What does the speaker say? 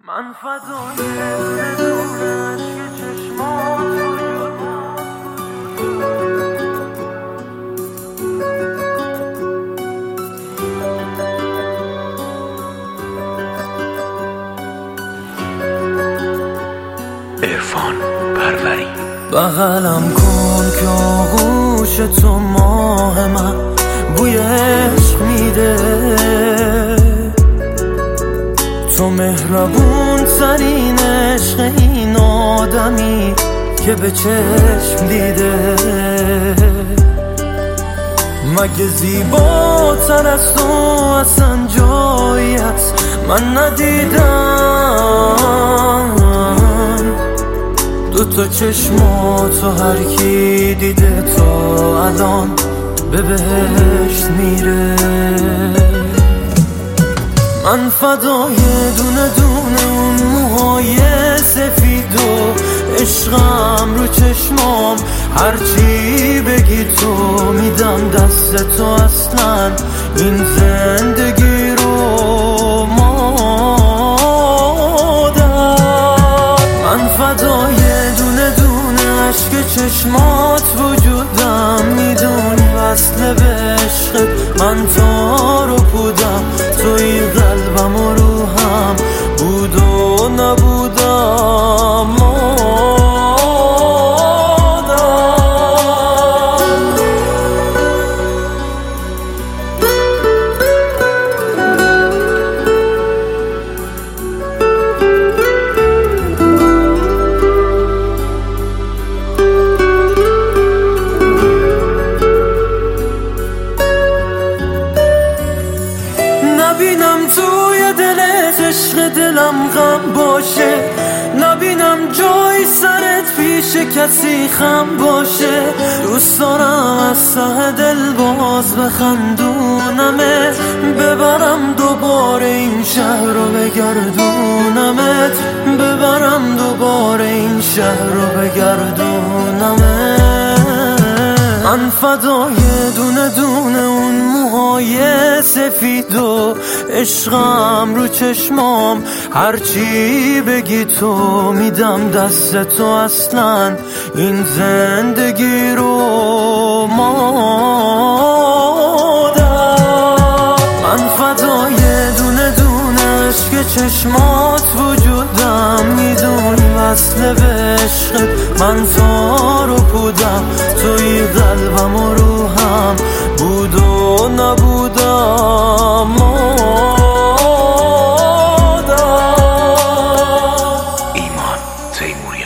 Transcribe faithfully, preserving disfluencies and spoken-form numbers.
من فدای بدون عشق چشمات عرفان پروری. بغلم کن که آغوش تو ماه من بوی عشق میده، تو مهربون ترین عشق این آدمی که به چشم دیده. مگه زیباتر از تو اصلا جایی هست من ندیدم؟ دو تا چشماتو هر کی دیده تا الان به بهشت میره. من فدای دونه دونه اون موهای سفید و عشقم رو چشمام، هرچی بگی تو میدم دست تو، اصلا این زندگی رو مادر. من فدای دونه دونه عشق چشمات وجودم، میدونی وصله به عشقت من تارو بودم، توی قلبم و روحم بود و نبودم نبینم توی دلت عشق دلم غم باشه، نبینم جای سرت پیش کسی خم باشه. دوست دارم از ته دل باز بخندونمت، ببرم دوباره این شهر رو بگردونمت، ببرم دوباره این شهر رو بگردونمت. من فدای دونه دونه اون موهای سفید و عشقم رو چشمام، هرچی بگی تو میدم دست تو، اصلا این زندگی رو مادر. من فدای دونه دونه عشق چشمات وجودم، میدونی وصله به عشقت من تارو بودم، توی قلبم و روحم بود و نبودم ایمان تیموریان.